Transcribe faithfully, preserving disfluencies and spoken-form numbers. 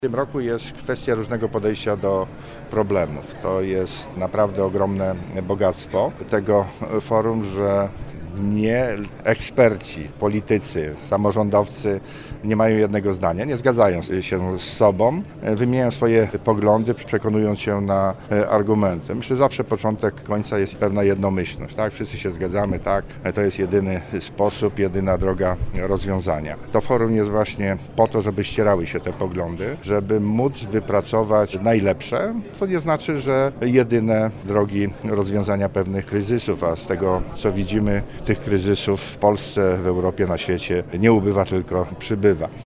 W tym roku jest kwestia różnego podejścia do problemów. To jest naprawdę ogromne bogactwo tego forum, że nie eksperci, politycy, samorządowcy nie mają jednego zdania, nie zgadzają się z sobą, wymieniają swoje poglądy, przekonując się na argumenty. Myślę, że zawsze początek końca jest pewna jednomyślność, tak? Wszyscy się zgadzamy, tak? To jest jedyny sposób, jedyna droga rozwiązania. To forum jest właśnie po to, żeby ścierały się te poglądy, żeby móc wypracować najlepsze, co nie znaczy, że jedyne drogi rozwiązania pewnych kryzysów, a z tego, co widzimy, tych kryzysów w Polsce, w Europie, na świecie nie ubywa, tylko przybywa.